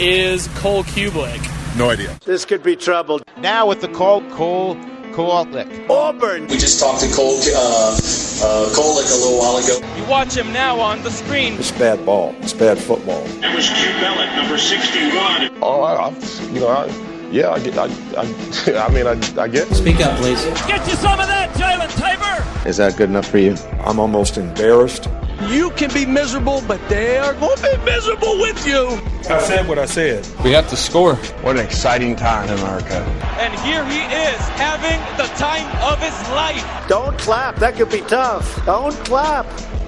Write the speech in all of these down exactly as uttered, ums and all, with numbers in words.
is Cole Kublik? No idea. This could be trouble. Now with the call, Cole Kublik. Auburn. We just talked to Cole uh, uh, Kublik a little while ago. You watch him now on the screen. It's bad ball. It's bad football. That was Q Bellick, number sixty-one. Oh, I, I, you know, I, yeah, I get, I, I, I mean, I, I get. Speak up, please. Get you some of that, Jalen Tabor. Is that good enough for you? I'm almost embarrassed. You can be miserable, but they are going to be miserable with you. I said what I said. We have to score. What an exciting time in America. And here he is, having the time of his life. Don't clap. That could be tough. Don't clap.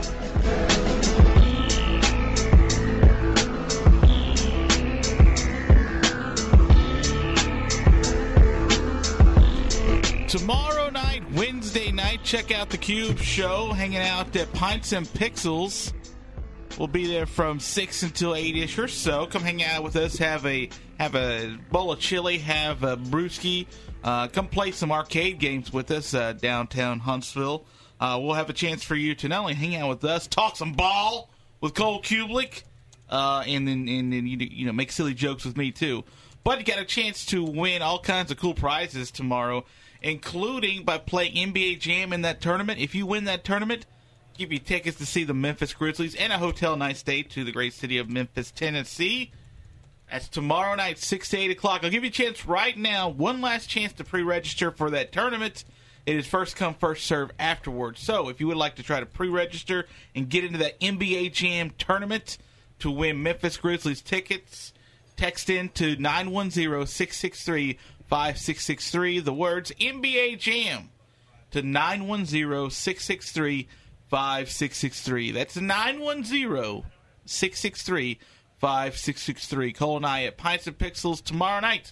Tomorrow night, Wednesday night, check out the Cube Show, hanging out at Pints and Pixels. We'll be there from six until eight-ish or so. Come hang out with us, have a have a bowl of chili, have a brewski. Uh, come play some arcade games with us uh, downtown Huntsville. Uh, we'll have a chance for you to not only hang out with us, talk some ball with Cole Kublik, uh, and then and then you, you know make silly jokes with me too. But you got a chance to win all kinds of cool prizes tomorrow, including by playing N B A Jam in that tournament. If you win that tournament, give you tickets to see the Memphis Grizzlies and a hotel night stay to the great city of Memphis, Tennessee. That's tomorrow night, six to eight o'clock. I'll give you a chance right now, one last chance to pre-register for that tournament. It is first come, first serve afterwards. So if you would like to try to pre-register and get into that N B A Jam tournament to win Memphis Grizzlies tickets, text in to nine one zero, six six three, five six six three, the words N B A Jam to nine one zero, six six three, five six six three. That's nine one zero, six six three, five six six three. Cole and I at Pints and Pixels tomorrow night.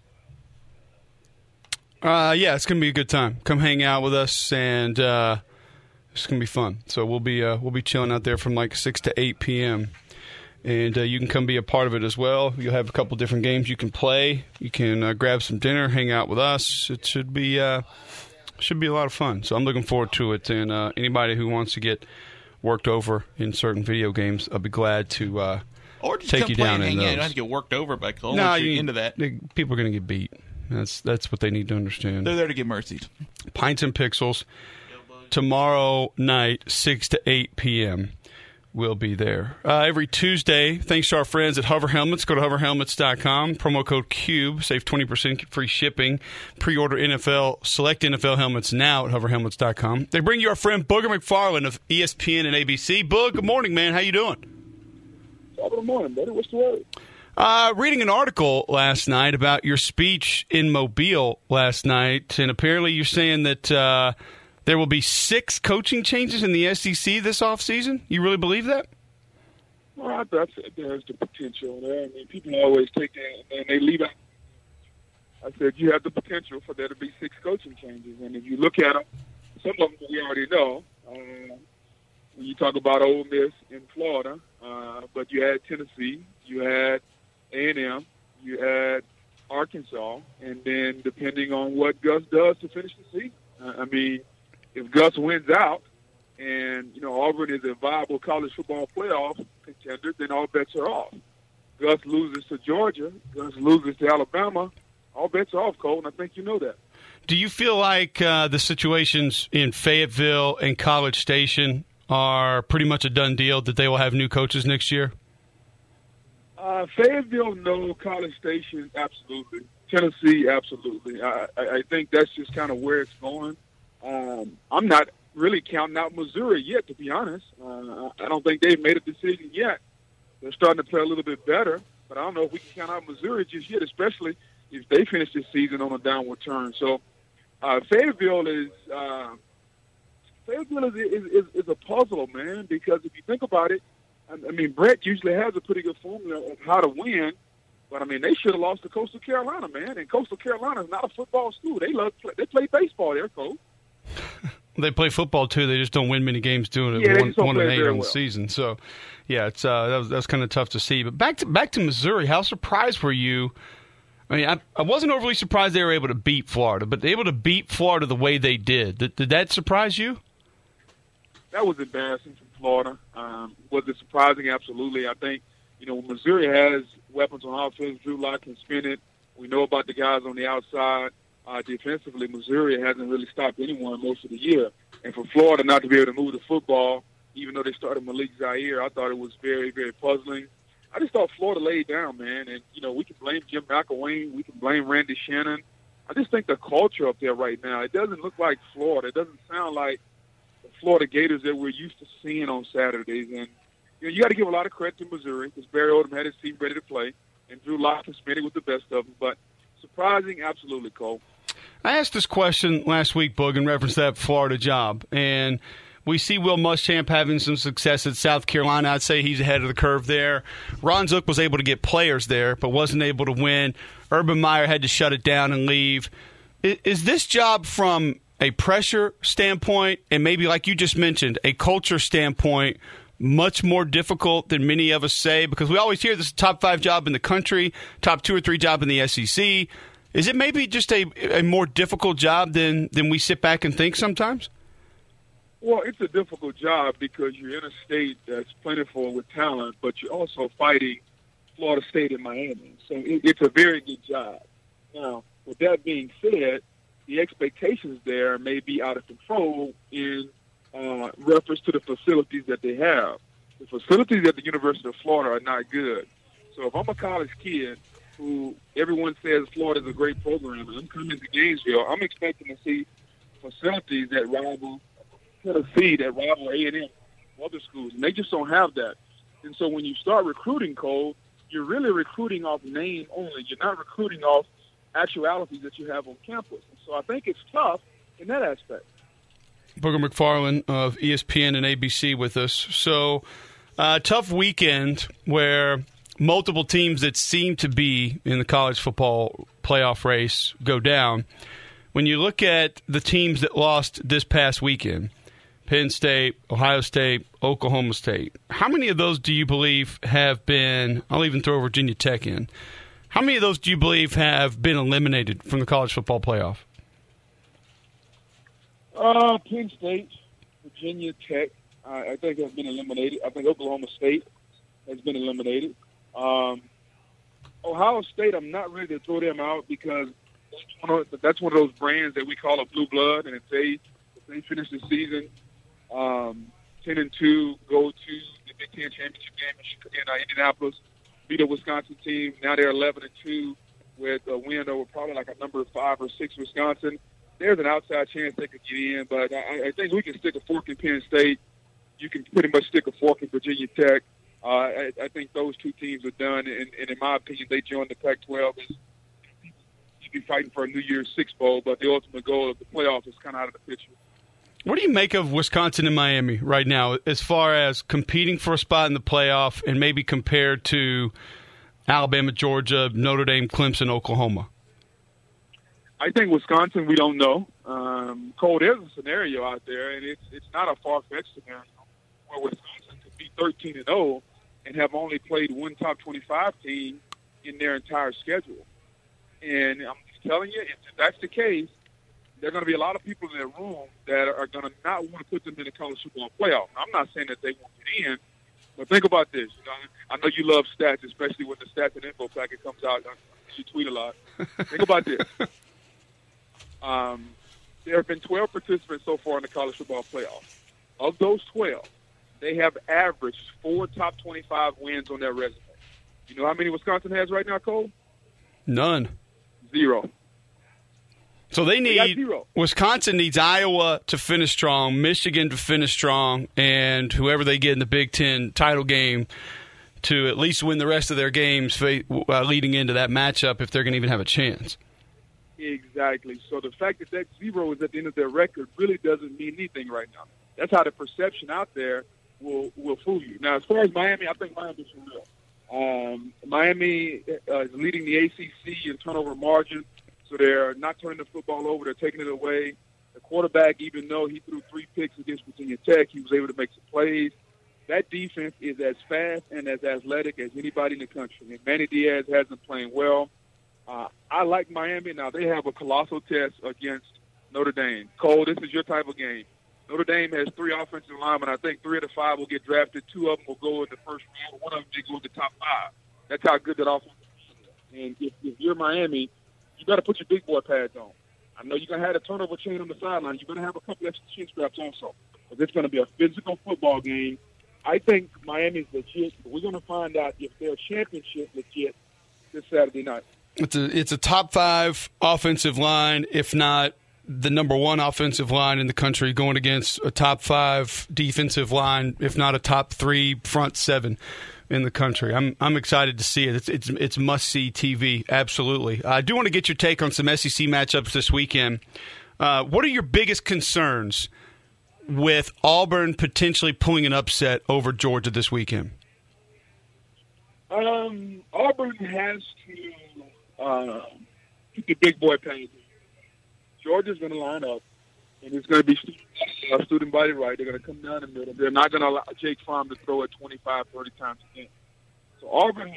Uh, yeah, it's gonna be a good time. Come hang out with us, and uh, it's gonna be fun. So we'll be uh, we'll be chilling out there from like six to eight p.m. And uh, you can come be a part of it as well. You'll have a couple different games you can play. You can uh, grab some dinner, hang out with us. It should be uh, should be a lot of fun. So I'm looking forward to it. And uh, anybody who wants to get worked over in certain video games, I'll be glad to uh, or just take come you play down and in hang those. out. You don't have to get worked over by Cole. No, you're you, into that. They, people are going to get beat. That's that's what they need to understand. They're there to get mercied. Pints and Pixels tomorrow night, six to eight p.m. We'll be there. Uh, every Tuesday, thanks to our friends at Hover Helmets. Go to hover helmets dot com. Promo code CUBE. Save twenty percent free shipping. Pre-order N F L, select N F L helmets now at hover helmets dot com. They bring you our friend Booger McFarland of E S P N and A B C. Boog, good morning, man. How you doing? Good morning, buddy. What's the word? Uh, reading an article last night about your speech in Mobile last night, and apparently you're saying that uh, there will be six coaching changes in the S E C this offseason. You really believe that? Well, I thought there's the potential there. I mean, people always take that and they leave out. I said you have the potential for there to be six coaching changes, and if you look at them, some of them we already know. Uh, when you talk about Ole Miss in Florida, uh, but you had Tennessee, you had A and M, you had Arkansas, and then depending on what Gus does to finish the season. Uh, I mean, if Gus wins out and, you know, Auburn is a viable college football playoff contender, then all bets are off. Gus loses to Georgia, Gus loses to Alabama, all bets are off, Cole, and I think you know that. Do you feel like uh, the situations in Fayetteville and College Station are pretty much a done deal, that they will have new coaches next year? Uh, Fayetteville, no. College Station, absolutely. Tennessee, absolutely. I, I think that's just kind of where it's going. Um, I'm not really counting out Missouri yet, to be honest. Uh, I don't think they've made a decision yet. They're starting to play a little bit better, but I don't know if we can count out Missouri just yet, especially if they finish this season on a downward turn. So uh, Fayetteville is uh, Fayetteville is, is, is, is a puzzle, man, because if you think about it, I mean, Brett usually has a pretty good formula of how to win, but I mean, they should have lost to Coastal Carolina, man. And Coastal Carolina is not a football school. They love play, they play baseball there, Cole. They play football too. They just don't win many games doing it. Yeah, one, one and eight on well. the season. So, yeah, it's uh, that was that's kind of tough to see. But back to back to Missouri. How surprised were you? I mean, I, I wasn't overly surprised they were able to beat Florida, but able to beat Florida the way they did. Did, did that surprise you? That was embarrassing from Florida. Um, was it surprising? Absolutely. I think You know, Missouri has weapons on offense. Drew Lock can spin it. We know about the guys on the outside. Uh, defensively, Missouri hasn't really stopped anyone most of the year. And for Florida not to be able to move the football, even though they started Malik Zaire, I thought it was very, very puzzling. I just thought Florida laid down, man. And, you know, we can blame Jim McElwain. We can blame Randy Shannon. I just think the culture up there right now, it doesn't look like Florida. It doesn't sound like the Florida Gators that we're used to seeing on Saturdays. And, you know, you got to give a lot of credit to Missouri because Barry Odom had his team ready to play, and Drew Lock and Smitty with the best of them. But surprising, absolutely, Cole. I asked this question last week, Boog, in reference to that Florida job. And we see Will Muschamp having some success at South Carolina. I'd say he's ahead of the curve there. Ron Zook was able to get players there, but wasn't able to win. Urban Meyer had to shut it down and leave. Is this job from a pressure standpoint and maybe, like you just mentioned, a culture standpoint, much more difficult than many of us say? Because we always hear this is a top five job in the country, top two or three job in the S E C. Is it maybe just a, a more difficult job than, than we sit back and think sometimes? Well, it's a difficult job because you're in a state that's plentiful with talent, but you're also fighting Florida State and Miami. So it, it's a very good job. Now, with that being said, the expectations there may be out of control in uh, reference to the facilities that they have. The facilities at the University of Florida are not good. So if I'm a college kid who everyone says Florida is a great program, and I'm coming to Gainesville, I'm expecting to see facilities that rival Tennessee, that rival A and M, other schools, and they just don't have that. And so when you start recruiting, Cole, you're really recruiting off name only. You're not recruiting off actualities that you have on campus. And so I think it's tough in that aspect. Booger McFarland of E S P N and A B C with us. So, uh, tough weekend where multiple teams that seem to be in the college football playoff race go down. When you look at the teams that lost this past weekend, Penn State, Ohio State, Oklahoma State, how many of those do you believe have been, I'll even throw Virginia Tech in, how many of those do you believe have been eliminated from the college football playoff? Uh, Penn State, Virginia Tech, uh, I think have been eliminated. I think Oklahoma State has been eliminated. Um, Ohio State, I'm not ready to throw them out because that's one, of, that's one of those brands that we call a blue blood, and if they if they finish the season um, ten and two, go to the Big Ten championship game in uh, Indianapolis, beat a Wisconsin team. Now they're eleven and two with a win over probably like a number five or six Wisconsin. There's an outside chance they could get in, but I, I think we can stick a fork in Penn State. You can pretty much stick a fork in Virginia Tech. Uh, I, I think those two teams are done, and, and in my opinion, they joined the Pac twelve. As you'd be fighting for a New Year's Six bowl, but the ultimate goal of the playoff is kind of out of the picture. What do you make of Wisconsin and Miami right now as far as competing for a spot in the playoff and maybe compared to Alabama, Georgia, Notre Dame, Clemson, Oklahoma? I think Wisconsin, we don't know. Um, Cole, there's a scenario out there, and it's it's not a far-fetched scenario where Wisconsin could be thirteen and oh and have only played one top twenty-five team in their entire schedule. And I'm just telling you, if that's the case, there are going to be a lot of people in that room that are going to not want to put them in the college football playoff. I'm not saying that they won't get in, but think about this. You know, I know you love stats, especially when the stats and info packet comes out. You tweet a lot. Think about this. Um, there have been twelve participants so far in the college football playoff. Of those twelve, they have averaged four top twenty-five wins on their resume. You know how many Wisconsin has right now, Cole? None. Zero. So they need they zero. Wisconsin needs Iowa to finish strong, Michigan to finish strong, and whoever they get in the Big Ten title game to at least win the rest of their games uh, leading into that matchup if they're going to even have a chance. Exactly. So the fact that that zero is at the end of their record really doesn't mean anything right now. That's how the perception out there will will fool you. Now, as far as Miami, I think Miami's for real. Um, Miami uh, is leading the A C C in turnover margin, so they're not turning the football over. They're taking it away. The quarterback, even though he threw three picks against Virginia Tech, he was able to make some plays. That defense is as fast and as athletic as anybody in the country. And Manny Diaz has been playing well. Uh, I like Miami. Now, they have a colossal test against Notre Dame. Cole, this is your type of game. Notre Dame has three offensive linemen. I think three of the five will get drafted. Two of them will go in the first round. One of them may go in the top five. That's how good that offense is. And if, if you're Miami, you got to put your big boy pads on. I know you're going to have a turnover chain on the sideline. You're going to have a couple extra chin straps also. But it's going to be a physical football game. I think Miami's legit. But we're going to find out if they're championship legit this Saturday night. It's a it's a top five offensive line, if not the number one offensive line in the country, going against a top five defensive line, if not a top three front seven in the country. I'm I'm excited to see it. It's it's it's must see T V. Absolutely. I do want to get your take on some S E C matchups this weekend. Uh, what are your biggest concerns with Auburn potentially pulling an upset over Georgia this weekend? Um, Auburn has to uh, keep the big boy pads. Georgia's going to line up, and it's going to be student, uh, student body right. They're going to come down the middle. They're not going to allow Jake Fromm to throw it twenty-five, thirty times a game. So Auburn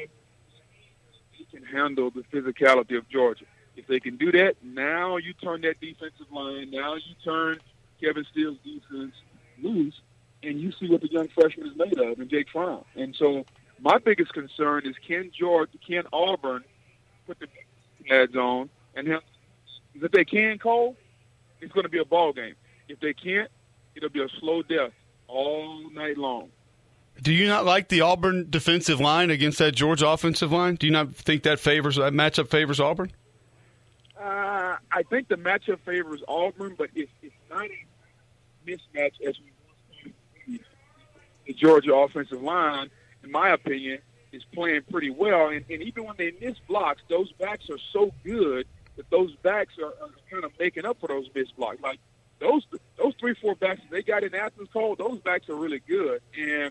can handle the physicality of Georgia. If they can do that, now you turn that defensive line. Now you turn Kevin Steele's defense loose, and you see what the young freshman is made of in Jake Fromm. And so my biggest concern is can Georgia, can Auburn put the pads on and help? If they can, Cole, it's going to be a ball game. If they can't, it'll be a slow death all night long. Do you not like the Auburn defensive line against that Georgia offensive line? Do you not think that favors that matchup favors Auburn? Uh, I think the matchup favors Auburn, but it's, it's not a mismatch as we want. The Georgia offensive line, in my opinion, is playing pretty well. And, and even when they miss blocks, those backs are so good that those backs are, are kind of making up for those missed blocks. Like those those three, four backs that they got in Athens, Cole, those backs are really good. And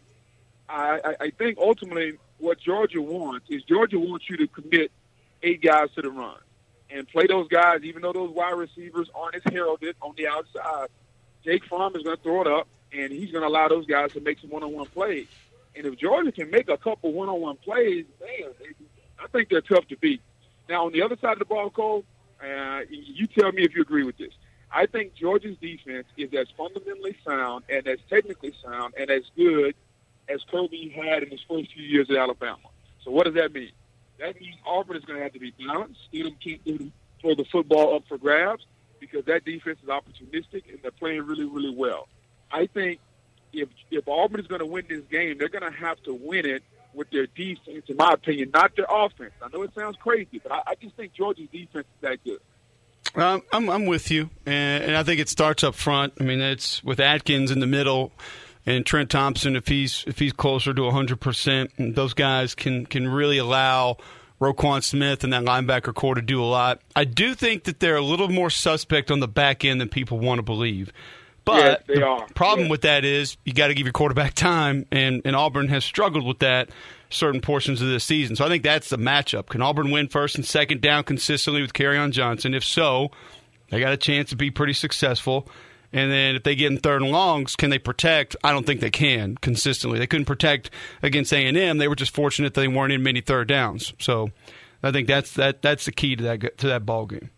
I, I, I think ultimately what Georgia wants is Georgia wants you to commit eight guys to the run and play those guys, even though those wide receivers aren't as heralded on the outside. Jake Fromm is going to throw it up, and he's going to allow those guys to make some one-on-one plays. And if Georgia can make a couple one-on-one plays, man, I think they're tough to beat. Now, on the other side of the ball, Cole, uh, you tell me if you agree with this. I think Georgia's defense is as fundamentally sound and as technically sound and as good as Kirby had in his first few years at Alabama. So what does that mean? That means Auburn is going to have to be balanced. Stidham can't throw the football up for grabs because that defense is opportunistic and they're playing really, really well. I think if if Auburn is going to win this game, they're going to have to win it with their defense, in my opinion, not their offense. I know it sounds crazy, but I, I just think Georgia's defense is that good. Um, I'm I'm with you, and, and I think it starts up front. I mean, it's with Atkins in the middle, and Trent Thompson if he's if he's closer to one hundred percent. And those guys can can really allow Roquan Smith and that linebacker core to do a lot. I do think that they're a little more suspect on the back end than people want to believe. But yes, they the are. problem yes. with that is you got to give your quarterback time, and, and Auburn has struggled with that certain portions of this season. So I think that's the matchup. Can Auburn win first and second down consistently with Kerryon Johnson? If so, they got a chance to be pretty successful. And then if they get in third and longs, can they protect? I don't think they can consistently. They couldn't protect against A and M. They were just fortunate that they weren't in many third downs. So I think that's that that's the key to that to that ball game.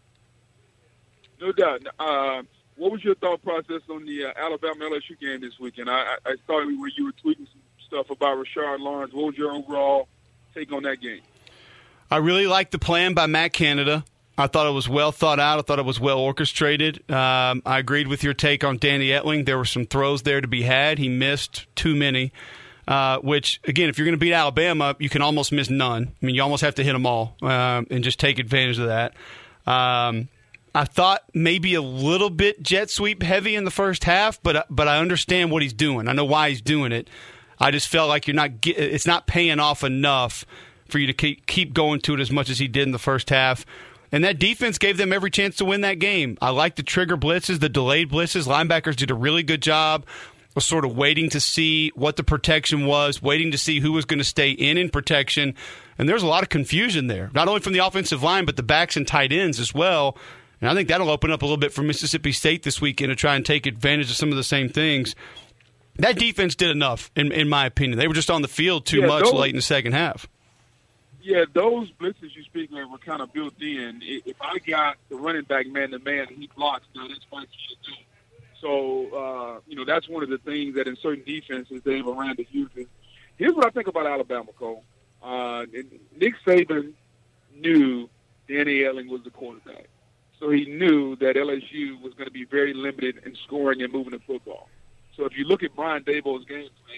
No doubt. Uh, what was your thought process on the uh, Alabama L S U game this weekend? I, I, I saw where you were tweeting some stuff about Rashard Lawrence. What was your overall take on that game? I really liked the plan by Matt Canada. I thought it was well thought out. I thought it was well orchestrated. Um, I agreed with your take on Danny Etling. There were some throws there to be had. He missed too many, uh, which, again, if you're going to beat Alabama, you can almost miss none. I mean, you almost have to hit them all um, and just take advantage of that. Um, I thought maybe a little bit jet sweep heavy in the first half, but but I understand what he's doing. I know why he's doing it. I just felt like you're not get, it's not paying off enough for you to keep, keep going to it as much as he did in the first half. And that defense gave them every chance to win that game. I like the trigger blitzes, the delayed blitzes. Linebackers did a really good job of sort of waiting to see what the protection was, waiting to see who was going to stay in in protection. And there's a lot of confusion there, not only from the offensive line, but the backs and tight ends as well. And I think that'll open up a little bit for Mississippi State this weekend to try and take advantage of some of the same things. That defense did enough, in, in my opinion. They were just on the field too yeah, much those, late in the second half. Yeah, those blitzes you speak of were kind of built in. If I got the running back man-to-man and he blocks, now that's what he should do. So, uh, you know, that's one of the things that in certain defenses Dave Aranda uses. Here's what I think about Alabama, Cole. Uh, Nick Saban knew Danny Elling was the quarterback. So he knew that L S U was going to be very limited in scoring and moving the football. So if you look at Brian Daboll's game plan,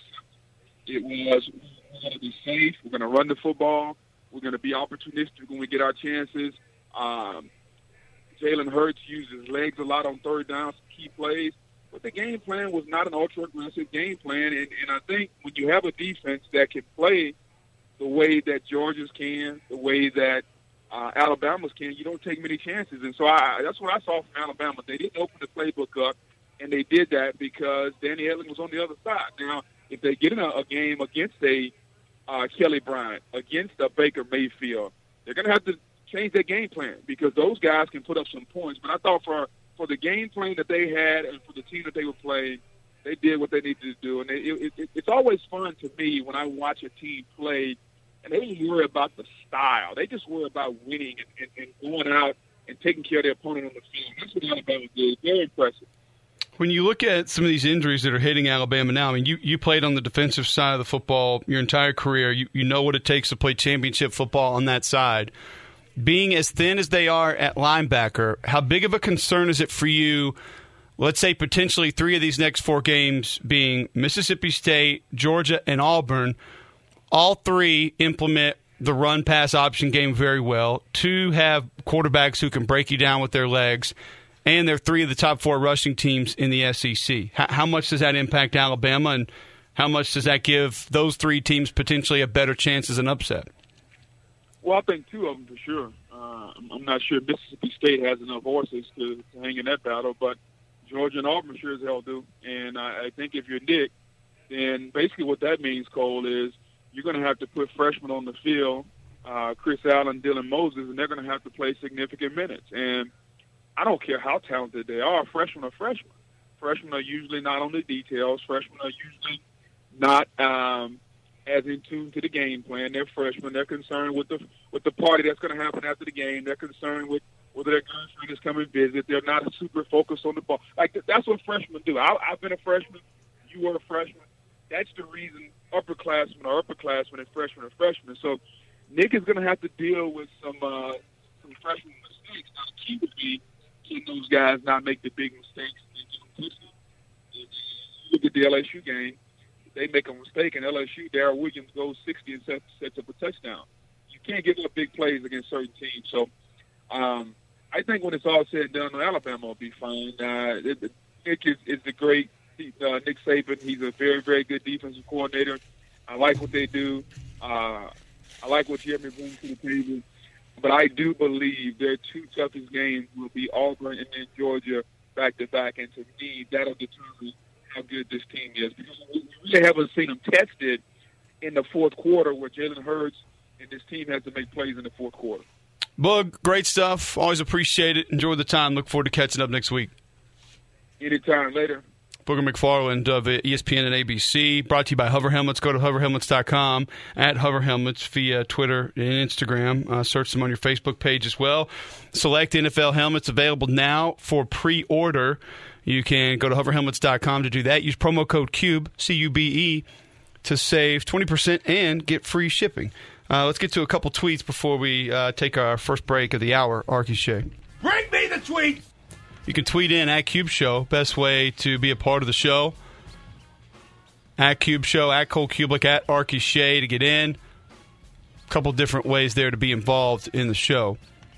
it was we're going to be safe, we're going to run the football, we're going to be opportunistic when we get our chances. Um, Jalen Hurts uses his legs a lot on third down, some key plays. But the game plan was not an ultra-aggressive game plan. And, and I think when you have a defense that can play the way that Georgia's can, the way that uh, Alabama's can, you don't take many chances. And so I, that's what I saw from Alabama. They didn't open the playbook up, and they did that because Danny Elling was on the other side. Now, if they get in a, a game against a uh, Kelly Bryant, against a Baker Mayfield, they're going to have to change their game plan because those guys can put up some points. But I thought for for the game plan that they had and for the team that they were playing, they did what they needed to do. And it, it, it, it's always fun to me when I watch a team play, and they don't worry about the style. They just worry about winning and, and, and going out and taking care of their opponent on the field. That's what Alabama did. Very impressive. When you look at some of these injuries that are hitting Alabama now, I mean, you, you played on the defensive side of the football your entire career. You, you know what it takes to play championship football on that side. Being as thin as they are at linebacker, how big of a concern is it for you, let's say potentially three of these next four games being Mississippi State, Georgia, and Auburn, all three implement the run-pass option game very well, two have quarterbacks who can break you down with their legs, and they're three of the top four rushing teams in the S E C. How, how much does that impact Alabama, and how much does that give those three teams potentially a better chance as an upset? Well, I think two of them for sure. Uh, I'm not sure Mississippi State has enough horses to, to hang in that battle, but Georgia and Auburn sure as hell do. And I, I think if you're Nick, then basically what that means, Cole, is you're going to have to put freshmen on the field, uh, Chris Allen, Dylan Moses, and they're going to have to play significant minutes. And I don't care how talented they are, freshmen are freshmen. Freshmen are usually not on the details. Freshmen are usually not um, – as in tune to the game plan. They're freshmen. They're concerned with the with the party that's going to happen after the game. They're concerned with whether their girlfriend is coming to visit. They're not super focused on the ball. Like that's what freshmen do. I, I've been a freshman. You were a freshman. That's the reason upperclassmen are upperclassmen and freshmen are freshmen. So Nick is going to have to deal with some uh, some freshman mistakes. Now the key would be can those guys not make the big mistakes and get them pushing. Look at the L S U game. They make a mistake, and L S U, Darrell Williams goes sixty and sets, sets up a touchdown. You can't give up big plays against certain teams. So um, I think when it's all said and done, Alabama will be fine. Uh, it, Nick is, is the great uh, Nick Saban. He's a very, very good defensive coordinator. I like what they do. Uh, I like what Jeremy brings to the table. But I do believe their two toughest games will be Auburn and then Georgia back-to-back. And to me, that'll determine how good this team is, because we really haven't seen them tested in the fourth quarter where Jalen Hurts and this team has to make plays in the fourth quarter. Bug, great stuff. Always appreciate it. Enjoy the time. Look forward to catching up next week. Anytime. Later. Booger McFarland of E S P N and A B C, brought to you by Hover Helmets. Go to hover helmets dot com, at Hover Helmets via Twitter and Instagram. Uh, search them on your Facebook page as well. Select N F L helmets available now for pre-order. You can go to hover helmets dot com to do that. Use promo code CUBE, C U B E, to save twenty percent and get free shipping. Uh, let's get to a couple tweets before we uh, take our first break of the hour. Arky Shay. Bring me the tweets! You can tweet in at Cube Show. Best way to be a part of the show. At Cube Show, at Cole Kubelik, at Arky Shay to get in. A couple different ways there to be involved in the show.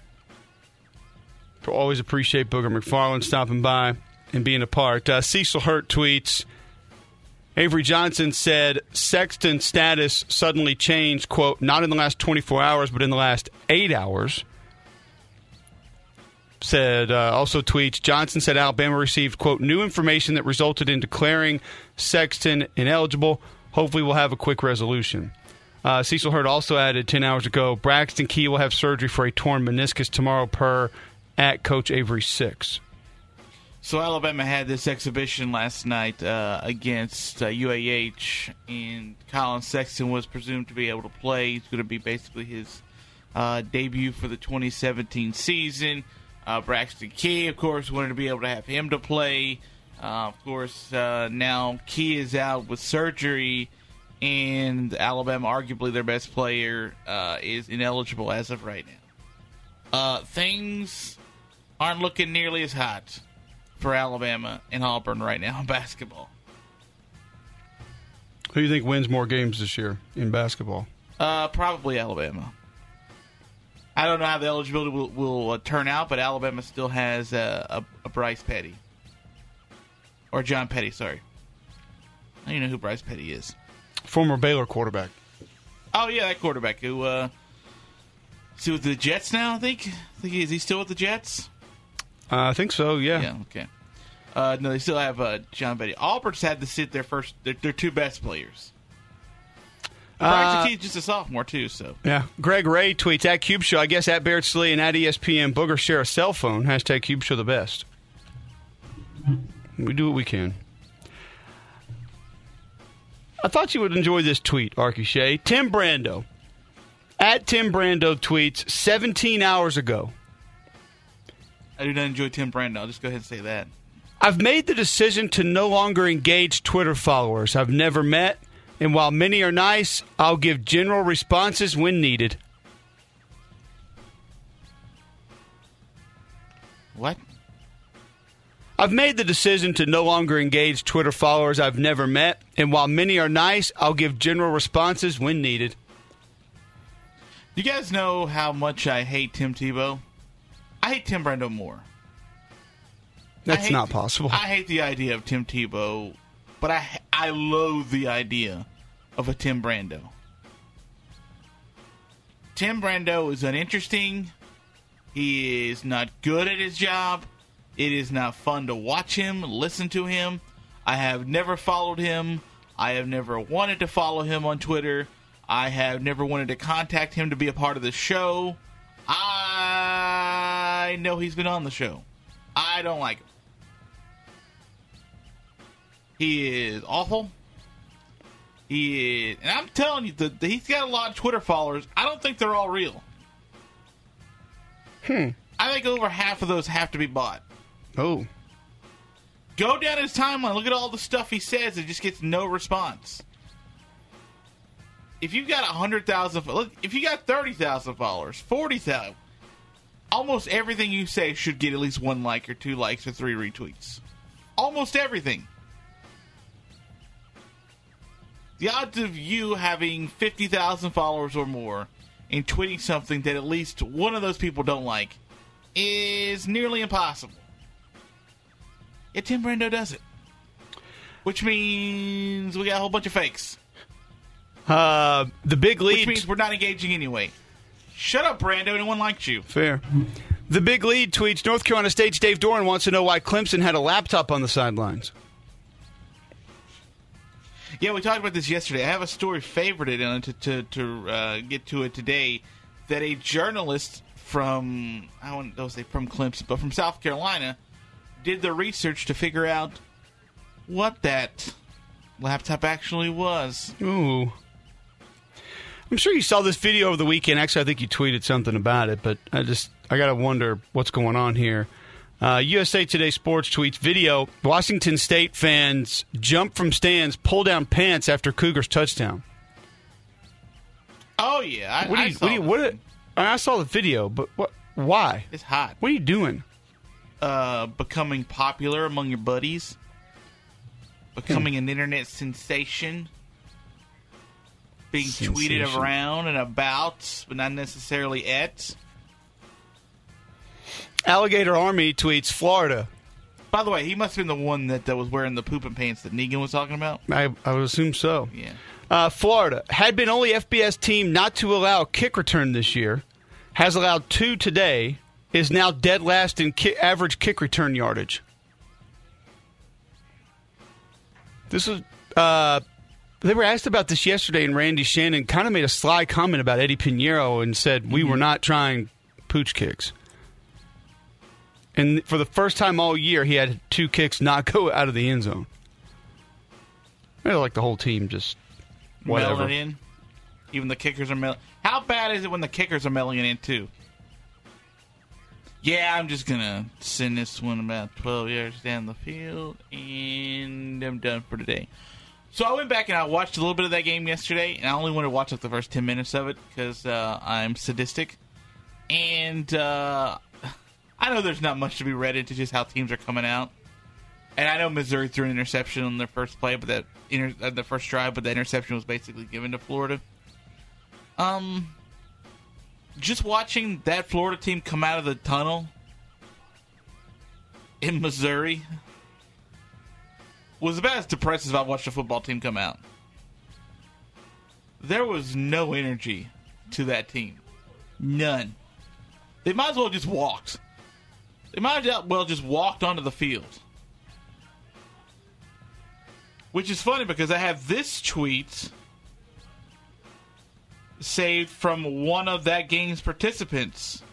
I always appreciate Booger McFarland stopping by and being a part. Uh, Cecil Hurt tweets, Avery Johnson said Sexton's status suddenly changed, quote, not in the last twenty-four hours, but in the last eight hours. Said, uh, also tweets, Johnson said Alabama received, quote, new information that resulted in declaring Sexton ineligible. Hopefully we'll have a quick resolution. Uh, Cecil Hurt also added ten hours ago, Braxton Key will have surgery for a torn meniscus tomorrow per at Coach Avery six. So Alabama had this exhibition last night uh, against uh, U A H, and Colin Sexton was presumed to be able to play. He's going to be basically his uh, debut for the twenty seventeen season. Uh, Braxton Key, of course, wanted to be able to have him to play. Uh, of course, uh, now Key is out with surgery, and Alabama, arguably their best player, uh, is ineligible as of right now. Uh, things aren't looking nearly as hot for Alabama and Auburn right now in basketball. Who do you think wins more games this year in basketball? Uh, probably Alabama. I don't know how the eligibility will, will uh, turn out, but Alabama still has uh, a, a Bryce Petty. Or John Petty, sorry. I don't even know who Bryce Petty is. Former Baylor quarterback. Oh, yeah, that quarterback who, uh, is he with the Jets now, I think? I think he, is he still with the Jets? Uh, I think so, yeah. Yeah, okay. Uh, no, they still have uh, John Petty. Auburn's had to sit their first, their, their two best players. Braxton Key's just a sophomore, too, so. Yeah. Greg Ray tweets, at Cube Show, I guess at Barrett Slee and at E S P N, Booger share a cell phone. Hashtag Cube Show the best. We do what we can. I thought you would enjoy this tweet, Arky Shea. Tim Brando. At Tim Brando tweets seventeen hours ago. I do not enjoy Tim Brando. I'll just go ahead and say that. I've made the decision to no longer engage Twitter followers I've never met, and while many are nice, I'll give general responses when needed. What? I've made the decision to no longer engage Twitter followers I've never met, and while many are nice, I'll give general responses when needed. Do you guys know how much I hate Tim Tebow? I hate Tim Brando more. That's not the, possible. I hate the idea of Tim Tebow, but I I loathe the idea of a Tim Brando. Tim Brando is uninteresting. He is not good at his job. It is not fun to watch him, listen to him. I have never followed him. I have never wanted to follow him on Twitter. I have never wanted to contact him to be a part of the show. I know he's been on the show. I don't like him. He is awful. He is, and I'm telling you, the, the, he's got a lot of Twitter followers. I don't think they're all real. Hmm. I think over half of those have to be bought. Oh. Go down his timeline. Look at all the stuff he says. It just gets no response. If you've got one hundred thousand, if you got thirty thousand followers, forty thousand, almost everything you say should get at least one like or two likes or three retweets. Almost everything. The odds of you having fifty thousand followers or more and tweeting something that at least one of those people don't like is nearly impossible. Yet Tim Brando does it. Which means we got a whole bunch of fakes. Uh, the big lead. Which means we're not engaging anyway. Shut up, Brando. No one likes you. Fair. The big lead tweets, North Carolina State's Dave Doran wants to know why Clemson had a laptop on the sidelines. Yeah, we talked about this yesterday. I have a story favorited in it to, to, to uh, get to it today, that a journalist from, I don't know say from Clemson, but from South Carolina, did the research to figure out what that laptop actually was. Ooh. I'm sure you saw this video over the weekend. Actually, I think you tweeted something about it, but I just, I got to wonder what's going on here. Uh, U S A Today Sports tweets video, Washington State fans jump from stands, pull down pants after Cougars touchdown. Oh, yeah. I, what do you, I saw what do you, what, I saw the video, but what? Why? It's hot. What are you doing? Uh, becoming popular among your buddies. Becoming hmm. an internet sensation. Being sensation. tweeted around and about, but not necessarily at. Alligator Army tweets, Florida. By the way, he must have been the one that, that was wearing the pooping pants that Negan was talking about. I, I would assume so. Yeah. Uh, Florida had been only F B S team not to allow a kick return this year. Has allowed two today. Is now dead last in ki- average kick return yardage. This is. Uh, they were asked about this yesterday, and Randy Shannon kind of made a sly comment about Eddie Pinheiro and said we mm-hmm. were not trying pooch kicks. And for the first time all year, he had two kicks not go out of the end zone. Maybe like the whole team just whatever. Mailing it in. Even the kickers are mailing. How bad is it when the kickers are mailing it in too? Yeah, I'm just going to send this one about twelve yards down the field, and I'm done for today. So I went back and I watched a little bit of that game yesterday, and I only wanted to watch like the first ten minutes of it because uh, I'm sadistic. And uh, I know there's not much to be read into just how teams are coming out. And I know Missouri threw an interception on their first play, but that inter- uh, the first drive, but that interception was basically given to Florida. Um, just watching that Florida team come out of the tunnel in Missouri was about as depressed as I've watched a football team come out. There was no energy to that team. None. They might as well just walked. They might as well just walked onto the field. Which is funny because I have this tweet saved from one of that game's participants.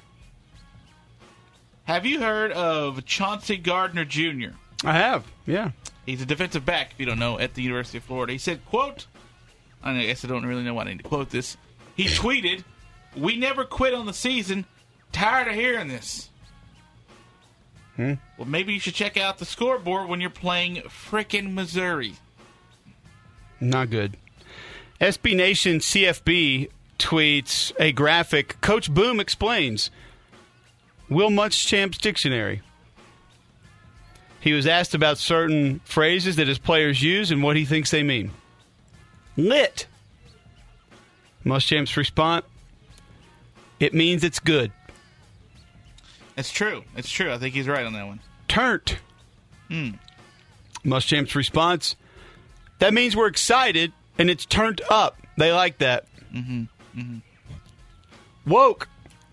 Have you heard of Chauncey Gardner Junior? I have, yeah. He's a defensive back, if you don't know, at the University of Florida. He said, quote, I guess I don't really know why I need to quote this. He tweeted, "We never quit on the season. Tired of hearing this." Hmm. Well, maybe you should check out the scoreboard when you're playing frickin' Missouri. Not good. S B Nation C F B tweets a graphic. Coach Boom explains. Will Muschamp's dictionary. He was asked about certain phrases that his players use and what he thinks they mean. Lit. Muschamp's response. It means it's good. It's true. It's true. I think he's right on that one. Turnt. Hmm. Muschamp's response. That means we're excited and it's turned up. They like that. Mm-hmm. Mm-hmm. Woke.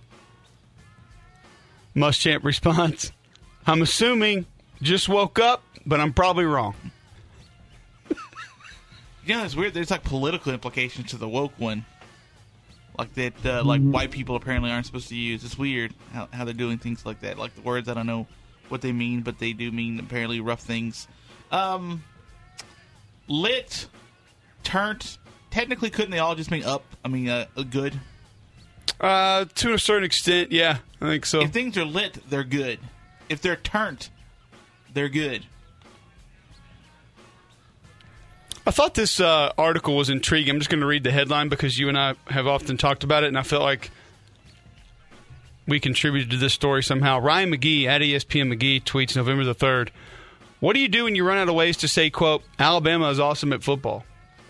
Muschamp response. I'm assuming just woke up, but I'm probably wrong. You know, it's weird. There's like political implications to the woke one. Like that, uh, like white people apparently aren't supposed to use. It's weird how, how they're doing things like that. Like the words, I don't know what they mean, but they do mean apparently rough things. Um, lit, turnt. Technically, couldn't they all just mean up? I mean, uh, good. Uh, to a certain extent, yeah, I think so. If things are lit, they're good. If they're turnt, they're good. I thought this uh, article was intriguing. I'm just going to read the headline because you and I have often talked about it, and I felt like we contributed to this story somehow. Ryan McGee at E S P N McGee tweets November the third, "What do you do when you run out of ways to say, quote, Alabama is awesome at football?"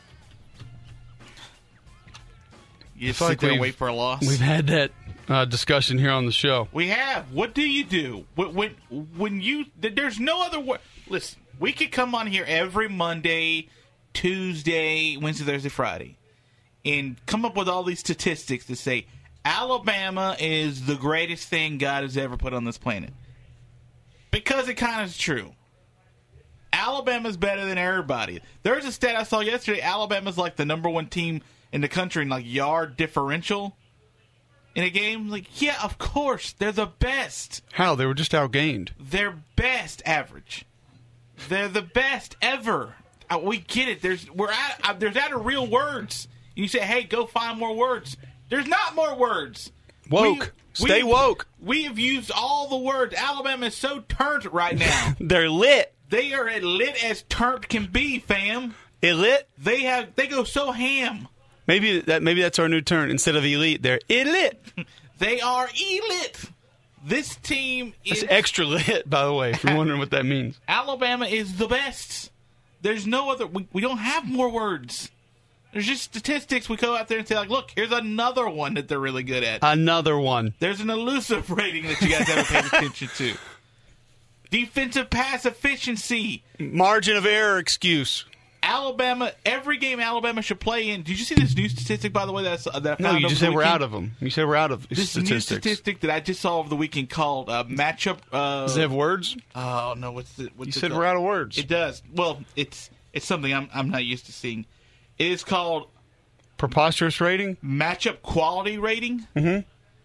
You just sit like there and wait for a loss? We've had that uh, discussion here on the show. We have. What do you do? When, when, when you... There's no other way... Listen, we could come on here every Monday, Tuesday, Wednesday, Thursday, Friday, and come up with all these statistics to say Alabama is the greatest thing God has ever put on this planet. Because it kind of is true. Alabama's better than everybody. There's a stat I saw yesterday. Alabama's like the number one team in the country in like yard differential in a game. Like, yeah, of course. They're the best. How? They were just outgained. They're best average. They're the best ever. Uh, we get it. There's we're at uh, there's out of real words. And you say, hey, go find more words. There's not more words. Woke. We, Stay we, woke. We have used all the words. Alabama is so turned right now. They're lit. They are as lit as turned can be, fam. It lit? They have they go so ham. Maybe that maybe that's our new turn. Instead of elite, they're elite. They are elite. This team is... It's extra lit, by the way, if you're wondering what that means. Alabama is the best. There's no other... We, we don't have more words. There's just statistics. We go out there and say, like, look, here's another one that they're really good at. Another one. There's an elusive rating that you guys haven't paid attention to. Defensive pass efficiency. Margin of error excuse. Alabama, every game Alabama should play in. Did you see this new statistic, by the way, that I, that I found No, you over just the said we're weekend? out of them. You said we're out of this statistics. This new statistic that I just saw over the weekend called uh, matchup. Uh, Does it have words? Oh, no. What's the, what's you it said called? We're out of words. It does. Well, it's it's something I'm I'm not used to seeing. It is called... Preposterous rating? Matchup quality rating. Mm-hmm.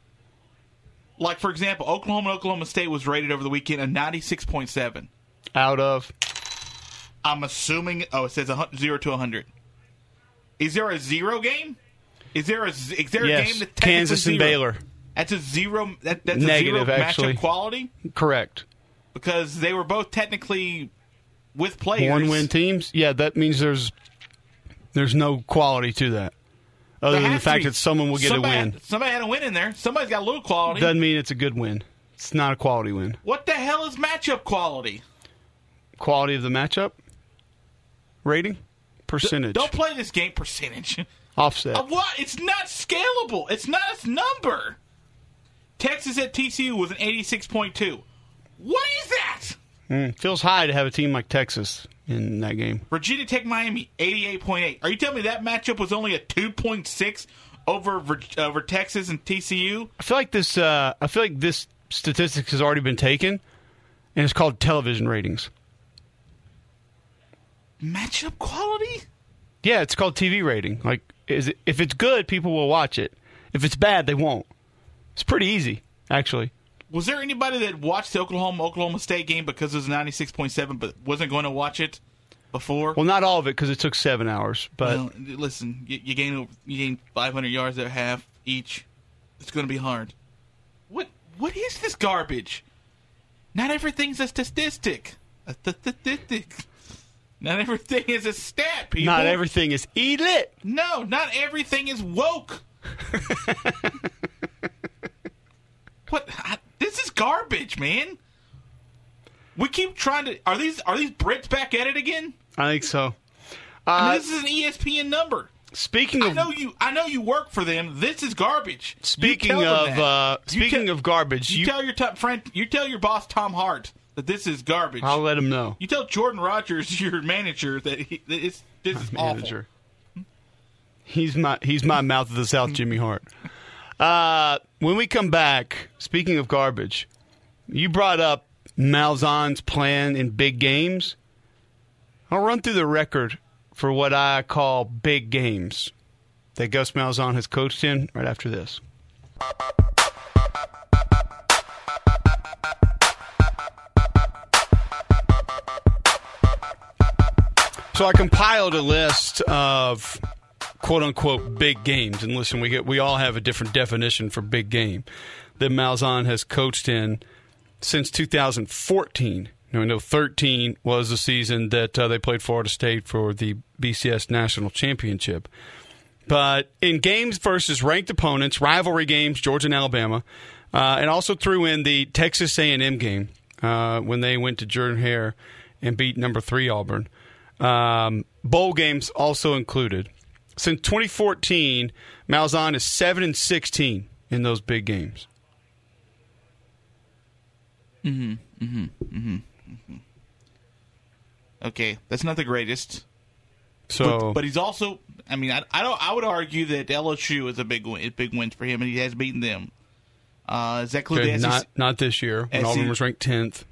Like, for example, Oklahoma and Oklahoma State was rated over the weekend a ninety-six point seven. Out of... I'm assuming. Oh, it says zero to one hundred. Is there a zero game? Is there a is there yes. a game that Kansas and zero? Baylor That's a zero. That, that's Negative, a zero actually. matchup quality. Correct. Because they were both technically with players. One-win teams? Yeah, that means there's there's no quality to that. Other There than the has to fact be. that someone will get somebody, a win. Somebody had a win in there. Somebody's got a little quality. Doesn't mean it's a good win. It's not a quality win. What the hell is matchup quality? Quality of the matchup? Rating? Percentage. D- don't play this game percentage. Offset. Uh, what? It's not scalable. It's not a number. Texas at T C U was an eighty-six point two. What is that? Mm, feels high to have a team like Texas in that game. Virginia Tech Miami, eighty-eight point eight. Are you telling me that matchup was only a two point six over over Texas and T C U? I feel like this. Uh, I feel like this statistic has already been taken, and it's called television ratings. Matchup quality? Yeah, it's called T V rating. Like, is it, if it's good, people will watch it. If it's bad, they won't. It's pretty easy, actually. Was there anybody that watched the Oklahoma Oklahoma State game because it was ninety-six point seven, but wasn't going to watch it before? Well, not all of it because it took seven hours. But well, listen, you, you gain you gain five hundred yards at half each. It's going to be hard. What what is this garbage? Not everything's a statistic. A statistic. Not everything is a stat, people. Not everything is elite. No, not everything is woke. What? I, this is garbage, man. We keep trying to. Are these are these Brits back at it again? I think so. Uh, I mean, this is an E S P N number. Speaking of, I know you. I know you work for them. This is garbage. Speaking You tell them of, that. uh, You speaking te- of garbage, you, you, tell your top friend. You tell your boss Tom Hart that this is garbage. I'll let him know. You tell Jordan Rogers, your manager, that, he, that it's this is Manager. He's my he's my mouth of the South, Jimmy Hart. Uh, when we come back, speaking of garbage, you brought up Malzahn's plan in big games. I'll run through the record for what I call big games that Gus Malzahn has coached in right after this. So I compiled a list of quote-unquote big games. And listen, we get we all have a different definition for big game that Malzahn has coached in since two thousand fourteen. Now, I know thirteen was the season that uh, they played Florida State for the B C S National Championship. But in games versus ranked opponents, rivalry games, Georgia and Alabama, uh, and also threw in the Texas A and M game uh, when they went to Jordan-Hare and beat number three Auburn. Um, bowl games also included. Since twenty fourteen, Malzahn is seven and sixteen in those big games. Mm-hmm. Mm-hmm. Mm-hmm. Mm-hmm. Okay, that's not the greatest. So, but, but he's also. I mean, I, I don't. I would argue that L S U is a big win, a big win for him, and he has beaten them. Uh, is that include okay, the S E C? not not this year when S E C Auburn was ranked tenth.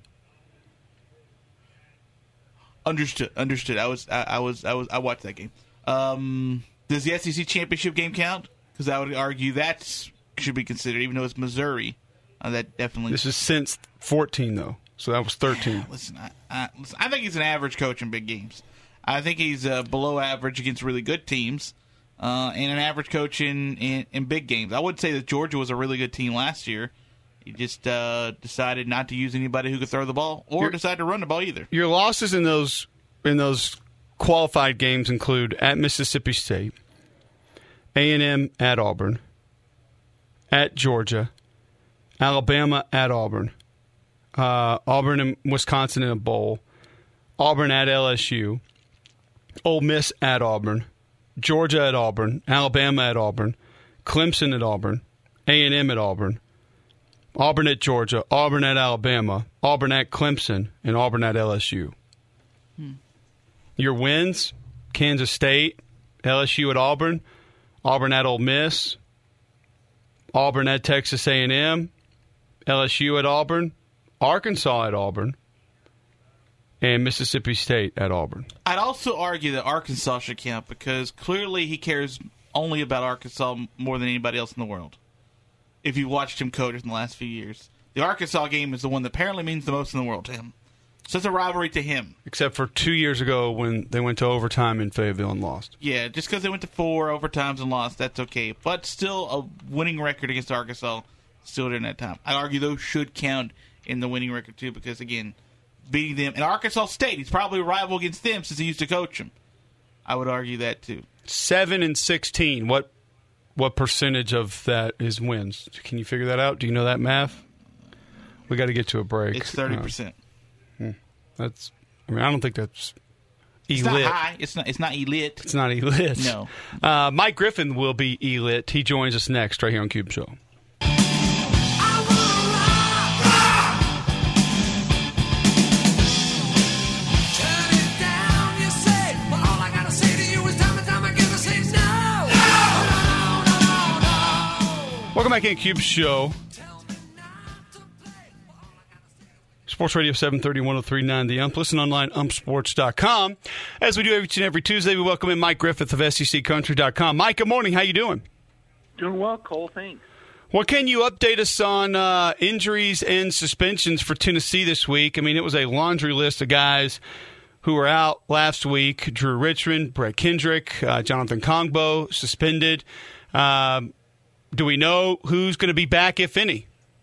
Understood. Understood. I was. I, I was. I was. I watched that game. Um, does the S E C championship game count? Because I would argue that should be considered, even though it's Missouri. Uh, that definitely. This is since fourteen though, so that was thirteen. Listen, I, I, listen, I think he's an average coach in big games. I think he's uh, below average against really good teams, uh, and an average coach in, in, in big games. I would say that Georgia was a really good team last year. He just uh, decided not to use anybody who could throw the ball, or Your- decide to run the ball either. Your losses in those in those qualified games include at Mississippi State, A and M at Auburn, at Georgia, Alabama at Auburn, uh, Auburn and Wisconsin in a bowl, Auburn at L S U, Ole Miss at Auburn, Georgia at Auburn, Alabama at Auburn, Clemson at Auburn, A and M at Auburn, Auburn at Georgia, Auburn at Alabama, Auburn at Clemson, and Auburn at L S U. Hmm. Your wins, Kansas State, L S U at Auburn, Auburn at Ole Miss, Auburn at Texas A and M, L S U at Auburn, Arkansas at Auburn, and Mississippi State at Auburn. I'd also argue that Arkansas should count because clearly he cares only about Arkansas more than anybody else in the world. If you watched him coach in the last few years, the Arkansas game is the one that apparently means the most in the world to him. So it's a rivalry to him. Except for two years ago when they went to overtime in Fayetteville and lost. Yeah, just because they went to four overtimes and lost, that's okay. But still, a winning record against Arkansas still during that time. I argue those should count in the winning record too, because again, beating them and Arkansas State, he's probably a rival against them since he used to coach them. I would argue that too. Seven and sixteen. What what percentage of that is wins? Can you figure that out? Do you know that math? We got to get to a break. It's thirty percent. Uh, that's. I mean, I don't think that's It's elite. not high. It's not. It's not elite. It's not elite. No. Uh, Mike Griffin will be elite. He joins us next right here on Cube Show. Welcome back in Cube Show. Sports Radio seven thirty, one oh three point nine The Ump. Listen online, ump sports dot com. As we do every, every Tuesday, we welcome in Mike Griffith of S E C country dot com. Mike, good morning. How you doing? Doing well, Cole. Thanks. Well, can you update us on uh, injuries and suspensions for Tennessee this week? I mean, it was a laundry list of guys who were out last week. Drew Richmond, Brett Kendrick, uh, Jonathan Kongbo suspended. Um, do we know who's going to be back, if any?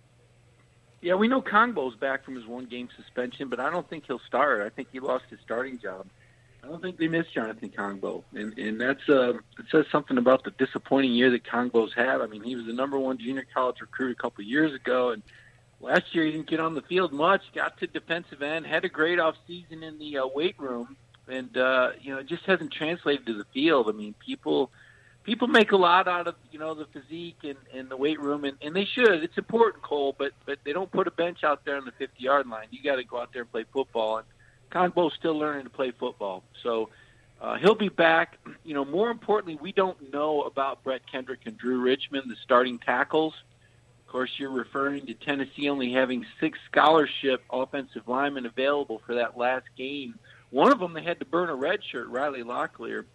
Yeah, we know Kongbo's back from his one-game suspension, but I don't think he'll start. I think he lost his starting job. I don't think they miss Jonathan Kongbo, and and that's uh, it says something about the disappointing year that Kongbo's had. I mean, he was the number one junior college recruit a couple of years ago, and last year he didn't get on the field much. Got to defensive end, had a great off season in the uh, weight room, and uh, you know, it just hasn't translated to the field. I mean, people. People make a lot out of, you know, the physique and, and the weight room, and, and they should. It's important, Cole, but but they don't put a bench out there on the fifty-yard line. You got to go out there and play football, and Kongbo's still learning to play football. So uh, he'll be back. You know, more importantly, we don't know about Brett Kendrick and Drew Richmond, the starting tackles. Of course, you're referring to Tennessee only having six scholarship offensive linemen available for that last game. One of them, they had to burn a red shirt, Riley Locklear.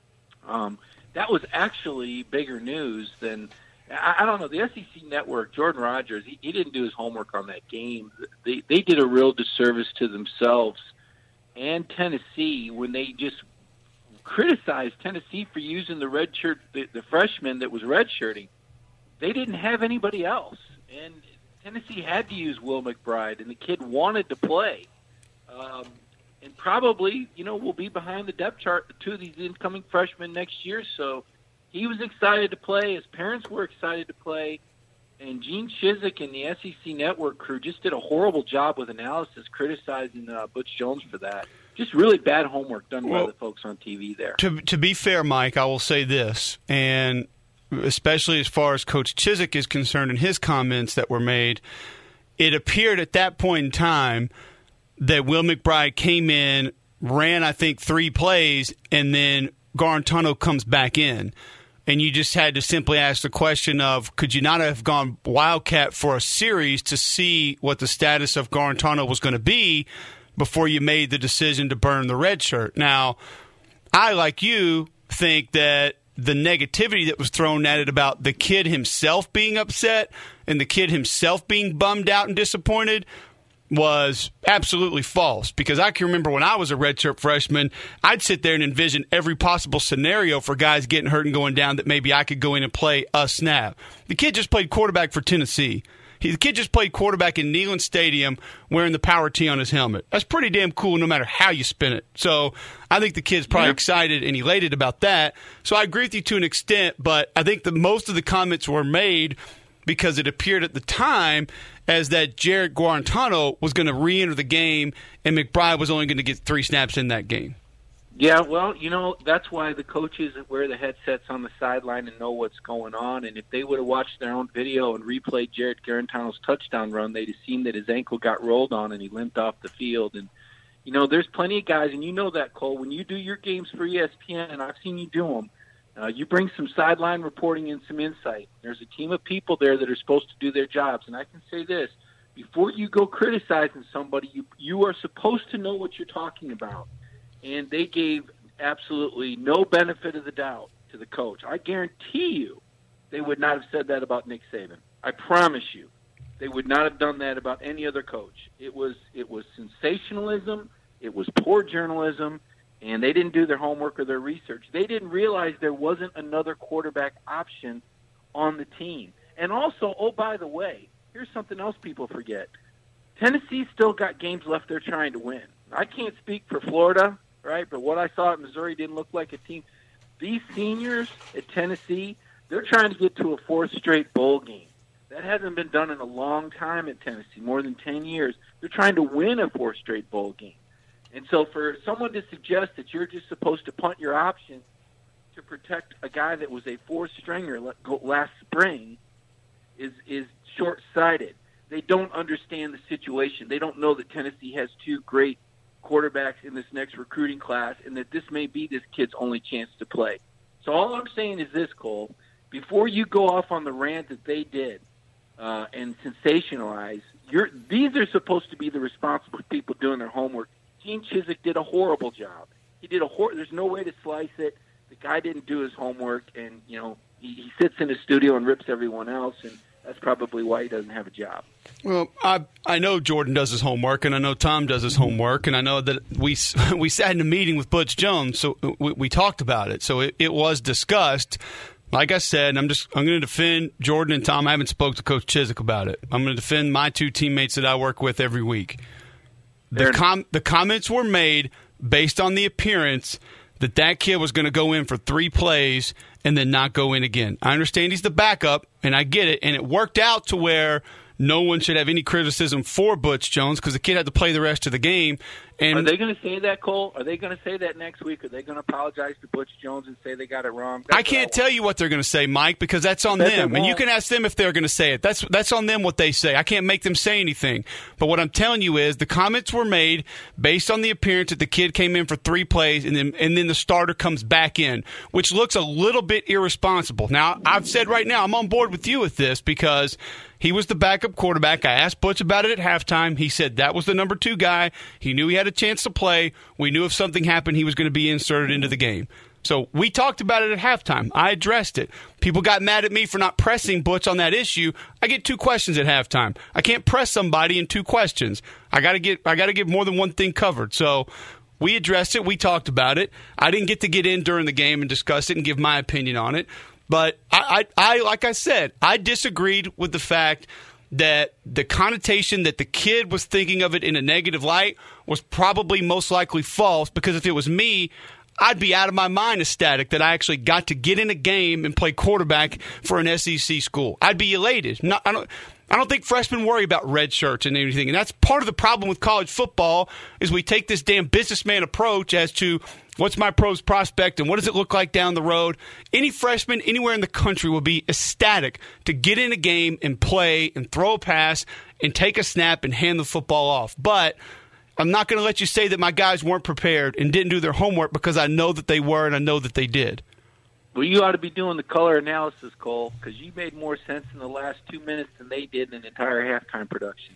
Um That was actually bigger news than I, I don't know. The S E C Network, Jordan Rogers, he, he didn't do his homework on that game. They they did a real disservice to themselves and Tennessee when they just criticized Tennessee for using the red shirt, the, the freshman that was redshirting. They didn't have anybody else, and Tennessee had to use Will McBride, and the kid wanted to play. Um, And probably, you know, will be behind the depth chart, two of these incoming freshmen next year. So he was excited to play. His parents were excited to play. And Gene Chizik and the S E C Network crew just did a horrible job with analysis, criticizing uh, Butch Jones for that. Just really bad homework done well, by the folks on T V there. To, to be fair, Mike, I will say this, and especially as far as Coach Chizik is concerned in his comments that were made, it appeared at that point in time that Will McBride came in, ran, I think, three plays, and then Garantano comes back in. And you just had to simply ask the question of, could you not have gone Wildcat for a series to see what the status of Garantano was going to be before you made the decision to burn the red shirt? Now, I, like you, think that the negativity that was thrown at it about the kid himself being upset and the kid himself being bummed out and disappointed was absolutely false, because I can remember when I was a redshirt freshman, I'd sit there and envision every possible scenario for guys getting hurt and going down that maybe I could go in and play a snap. The kid just played quarterback for Tennessee. He, the kid just played quarterback in Neyland Stadium wearing the power T on his helmet. That's pretty damn cool no matter how you spin it. So I think the kid's probably yeah. excited and elated about that. So I agree with you to an extent, but I think that most of the comments were made because it appeared at the time as that Jarrett Guarantano was going to re-enter the game and McBride was only going to get three snaps in that game. Yeah, well, you know, that's why the coaches wear the headsets on the sideline and know what's going on. And if they would have watched their own video and replayed Jarrett Guarantano's touchdown run, they'd have seen that his ankle got rolled on and he limped off the field. And, you know, there's plenty of guys, and you know that, Cole, when you do your games for E S P N, and I've seen you do them, Uh, you bring some sideline reporting and some insight. There's a team of people there that are supposed to do their jobs. And I can say this, before you go criticizing somebody, you, you are supposed to know what you're talking about. And they gave absolutely no benefit of the doubt to the coach. I guarantee you they would not have said that about Nick Saban. I promise you. They would not have done that about any other coach. It was it was sensationalism. It was poor journalism. And they didn't do their homework or their research. They didn't realize there wasn't another quarterback option on the team. And also, oh, by the way, here's something else people forget. Tennessee still got games left they're trying to win. I can't speak for Florida, right, but what I saw at Missouri didn't look like a team. These seniors at Tennessee, they're trying to get to a fourth straight bowl game. That hasn't been done in a long time at Tennessee, more than ten years. They're trying to win a fourth straight bowl game. And so for someone to suggest that you're just supposed to punt your option to protect a guy that was a fourth-stringer last spring is is short-sighted. They don't understand the situation. They don't know that Tennessee has two great quarterbacks in this next recruiting class and that this may be this kid's only chance to play. So all I'm saying is this, Cole. Before you go off on the rant that they did uh, and sensationalize, you're, these are supposed to be the responsible people doing their homework. Gene Chizik did a horrible job. He did a hor- There's no way to slice it. The guy didn't do his homework, and you know he, he sits in his studio and rips everyone else, and that's probably why he doesn't have a job. Well, I I know Jordan does his homework, and I know Tom does his homework, and I know that we we sat in a meeting with Butch Jones, so we, we talked about it. So it, it was discussed. Like I said, I'm just I'm going to defend Jordan and Tom. I haven't spoke to Coach Chizik about it. I'm going to defend my two teammates that I work with every week. The com- the comments were made based on the appearance that that kid was going to go in for three plays and then not go in again. I understand he's the backup, and I get it, and it worked out to where no one should have any criticism for Butch Jones because the kid had to play the rest of the game. And are they going to say that, Cole? Are they going to say that next week? Are they going to apologize to Butch Jones and say they got it wrong? That's I can't I tell you what they're going to say, Mike, because that's on them. And you can ask them if they're going to say it. That's that's on them what they say. I can't make them say anything. But what I'm telling you is the comments were made based on the appearance that the kid came in for three plays and then and then the starter comes back in, which looks a little bit irresponsible. Now, I've said right now I'm on board with you with this because he was the backup quarterback. I asked Butch about it at halftime. He said that was the number two guy. He knew he had a chance to play. We knew if something happened, he was going to be inserted into the game. So we talked about it at halftime. I addressed it. People got mad at me for not pressing Butch on that issue. I get two questions at halftime. I can't press somebody in two questions. I got to get. I got to get more than one thing covered. So we addressed it. We talked about it. I didn't get to get in during the game and discuss it and give my opinion on it. But I, I, I like I said, I disagreed with the fact that the connotation that the kid was thinking of it in a negative light was probably most likely false, because if it was me, I'd be out of my mind ecstatic that I actually got to get in a game and play quarterback for an S E C school. I'd be elated. Not, I don't, I don't think freshmen worry about red shirts and anything, and that's part of the problem with college football is we take this damn businessman approach as to what's my pros prospect and what does it look like down the road. Any freshman anywhere in the country will be ecstatic to get in a game and play and throw a pass and take a snap and hand the football off. But I'm not going to let you say that my guys weren't prepared and didn't do their homework, because I know that they were and I know that they did. Well, you ought to be doing the color analysis, Cole, because you made more sense in the last two minutes than they did in the entire halftime production.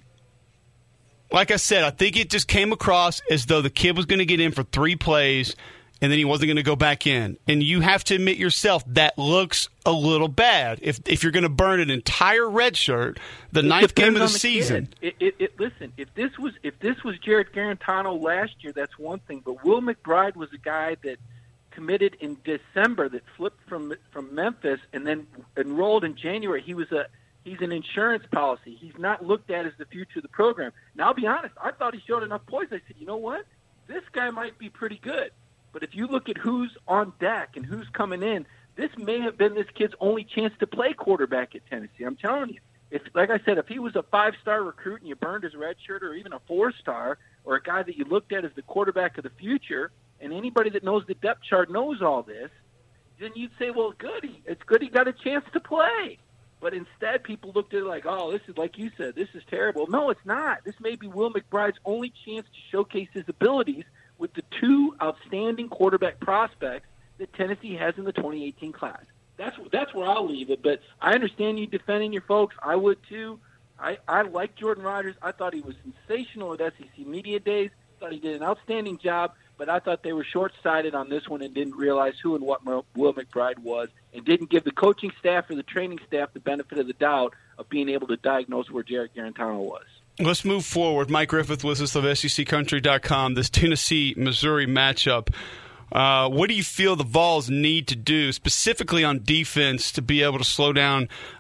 Like I said, I think it just came across as though the kid was going to get in for three plays and then he wasn't going to go back in. And you have to admit yourself, that looks a little bad. If if you're going to burn an entire red shirt, the it ninth game of the, the season. It, it, it, listen, if this was if this was Jarrett Garantano last year, that's one thing. But Will McBride was a guy that committed in December, that flipped from from Memphis and then enrolled in January. He was a he's an insurance policy. He's not looked at as the future of the program. Now, I'll be honest, I thought he showed enough poise. I said, you know what? This guy might be pretty good. But if you look at who's on deck and who's coming in, this may have been this kid's only chance to play quarterback at Tennessee. I'm telling you. If, like I said, if he was a five-star recruit and you burned his red shirt, or even a four-star, or a guy that you looked at as the quarterback of the future, and anybody that knows the depth chart knows all this, then you'd say, well, good. He, it's good he got a chance to play. But instead, people looked at it like, oh, this is, like you said, this is terrible. No, it's not. This may be Will McBride's only chance to showcase his abilities with the two outstanding quarterback prospects that Tennessee has in the twenty eighteen class. That's that's where I'll leave it. But I understand you defending your folks. I would too. I, I like Jordan Rodgers. I thought he was sensational at S E C Media Days. I thought he did an outstanding job. But I thought they were short-sighted on this one and didn't realize who and what Will McBride was, and didn't give the coaching staff or the training staff the benefit of the doubt of being able to diagnose where Jarrett Garantano was. Let's move forward. Mike Griffith with us of S E C Country dot com. This Tennessee-Missouri matchup. Uh, what do you feel the Vols need to do, specifically on defense, to be able to slow down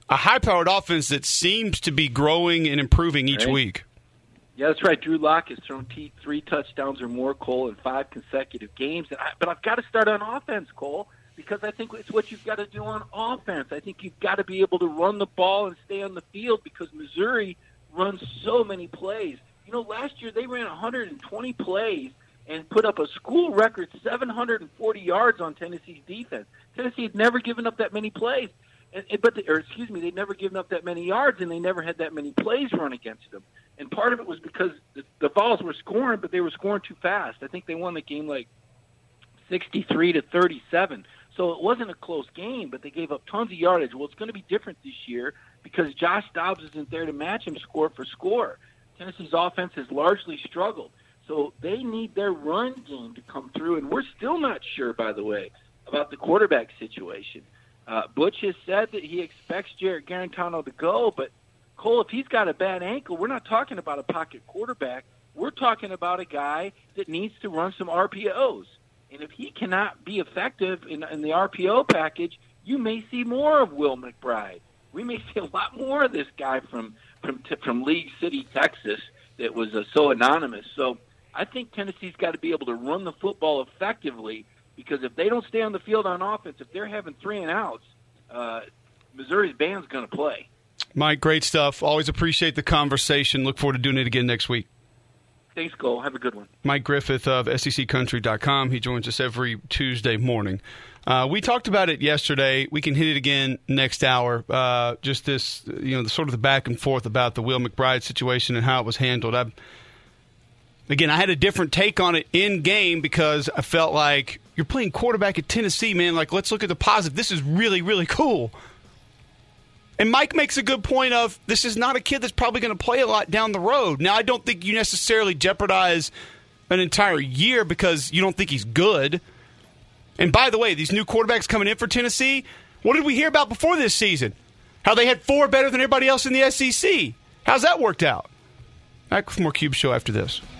a high-powered offense that seems to be growing and improving each right. week. Yeah, that's right. Drew Lock has thrown t- three touchdowns or more, Cole, in five consecutive games. And I, but I've got to start on offense, Cole, because I think it's what you've got to do on offense. I think you've got to be able to run the ball and stay on the field because Missouri runs so many plays. You know, last year they ran one hundred twenty plays and put up a school record seven hundred forty yards on Tennessee's defense. Tennessee had never given up that many plays. And, but the, or excuse me, they'd never given up that many yards, and they never had that many plays run against them. And part of it was because the, the Vols were scoring, but they were scoring too fast. I think they won the game like sixty-three to thirty-seven. So it wasn't a close game, but they gave up tons of yardage. Well, it's going to be different this year because Josh Dobbs isn't there to match him score for score. Tennessee's offense has largely struggled. So they need their run game to come through, and we're still not sure, by the way, about the quarterback situation. Uh, Butch has said that he expects Jarrett Garantano to go, but Cole, if he's got a bad ankle, we're not talking about a pocket quarterback. We're talking about a guy that needs to run some R P Os. And if he cannot be effective in, in the R P O package, you may see more of Will McBride. We may see a lot more of this guy from from from League City, Texas, that was uh, so anonymous. So I think Tennessee's got to be able to run the football effectively, because if they don't stay on the field on offense, if they're having three and outs, uh, Missouri's band's going to play. Mike, great stuff. Always appreciate the conversation. Look forward to doing it again next week. Thanks, Cole. Have a good one. Mike Griffith of S E C country dot com. He joins us every Tuesday morning. Uh, we talked about it yesterday. We can hit it again next hour. Uh, just this, you know, the sort of the back and forth about the Will McBride situation and how it was handled. I, again, I had a different take on it in game because I felt like you're playing quarterback at Tennessee, man. Like, let's look at the positive. This is really, really cool. And Mike makes a good point of this is not a kid that's probably going to play a lot down the road. Now, I don't think you necessarily jeopardize an entire year because you don't think he's good. And by the way, these new quarterbacks coming in for Tennessee, what did we hear about before this season? How they had four better than everybody else in the S E C. How's that worked out? Back with more Cube Show after this.